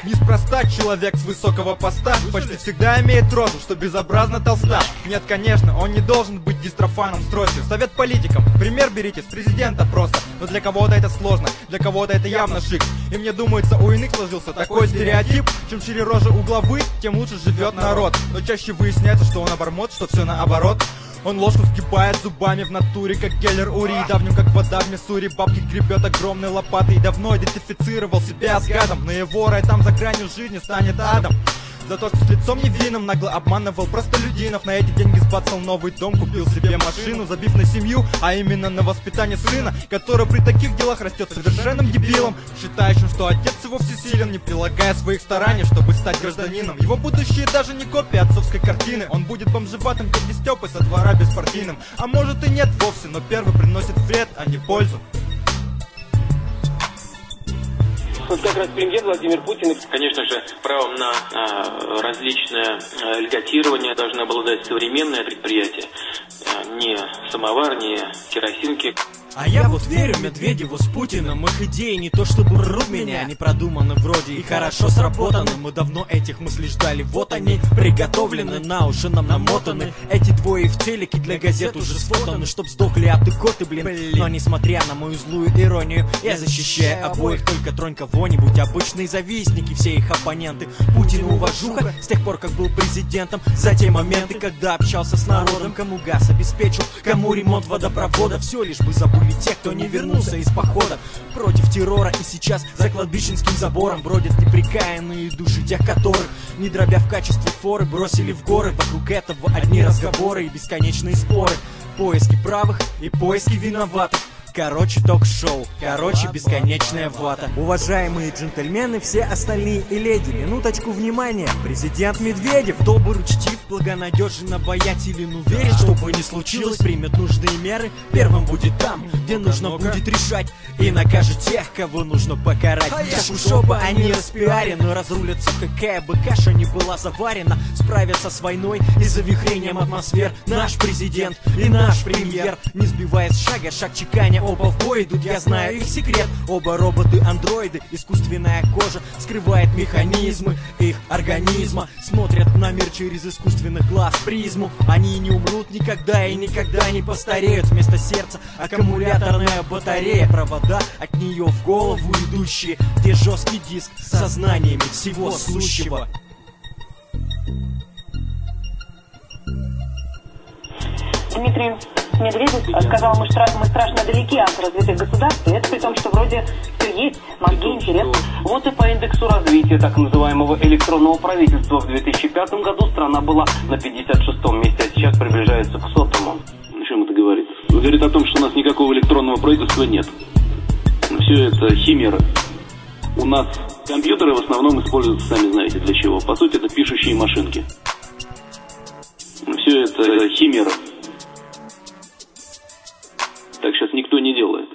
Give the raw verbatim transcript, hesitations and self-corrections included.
Неспроста человек с высокого поста почти всегда имеет розу, что безобразно толста. Нет, конечно, он не должен быть дистрофаном стройки. Совет политикам, пример берите с президента просто. Но для кого-то это сложно, для кого-то это явно шик. И мне думается, у иных сложился такой стереотип: чем шире рожа у главы, тем лучше живет народ. Но чаще выясняется, что он обормот, что все наоборот. Он ложку сгибает зубами в натуре, как Геллер Ури. Давним, как вода в Миссури, бабки гребет огромной лопатой. И давно идентифицировал себя с гадом, но его рай там за гранью жизни станет адом. За то, что с лицом невинным нагло обманывал простолюдинов. На эти деньги сбацал новый дом, купил себе машину, забив на семью, а именно на воспитание сына, который при таких делах растет совершенным дебилом, считающим, что отец его всесилен, не прилагая своих стараний, чтобы стать гражданином. Его будущее даже не копия отцовской картины. Он будет бомжеватым, как Степой со двора беспартийным. А может и нет вовсе, но первый приносит вред, а не пользу. Вот как раз премьер Владимир Путин, конечно же, правом на а, различное а, льготирование должны обладать современное предприятие, а, не самовар, не керосинки. А я вот верю Медведеву с Путиным. Их идеи не то чтобы рут меня, они продуманы вроде и хорошо сработаны. Мы давно этих мыслей ждали, вот они приготовлены, на уши нам намотаны. Эти двое в телеке для газет уже сфотаны, чтоб сдохли абдыкоты, блин. Но несмотря на мою злую иронию, я защищаю обоих, только тронь кого-нибудь. Обычные завистники, все их оппоненты. Путин уважуха с тех пор, как был президентом. За те моменты, когда общался с народом, кому газ обеспечил, кому ремонт водопровода. Все лишь бы забыть те, кто не вернулся из похода против террора, и сейчас за кладбищенским забором бродят неприкаянные души тех, которых, не дробя в качестве форы, бросили в горы. Вокруг этого одни разговоры и бесконечные споры, поиски правых и поиски виноватых. Короче, ток-шоу, короче, бесконечная вата. Уважаемые джентльмены, все остальные и леди, минуточку внимания. Президент Медведев добр, учтив, благонадежен, обаятелен, уверен, что бы ни случилось, примет нужные меры. Первым будет там, где нужно будет решать, и накажет тех, кого нужно покарать. Так уж оба они распиарены, разрулятся, какая бы каша ни была заварена. Справятся с войной и завихрением атмосфер наш президент и наш премьер. Не сбивая с шага, шаг чеканя, оба в бой идут, я знаю их секрет. Оба роботы-андроиды, искусственная кожа скрывает механизмы их организма. Смотрят на мир через искусственных глаз призму. Они не умрут никогда и никогда не постареют. Вместо сердца аккумуляторная батарея, провода от нее в голову идущие, где жесткий диск с сознаниями всего сущего. Дмитрий Медведев сказал, мы, штра... мы страшно далеки от развитых государств, и это при том, что вроде все есть, мозги, интерес. Вот и по индексу развития так называемого электронного правительства в две тысячи пятом году страна была на пятьдесят шестом месте, а сейчас приближается к сотому. О чем это говорит? Это говорит о том, что у нас никакого электронного правительства нет. Все это химера. У нас компьютеры в основном используются, сами знаете для чего. По сути, это пишущие машинки. Все это химера. Так сейчас никто не делает.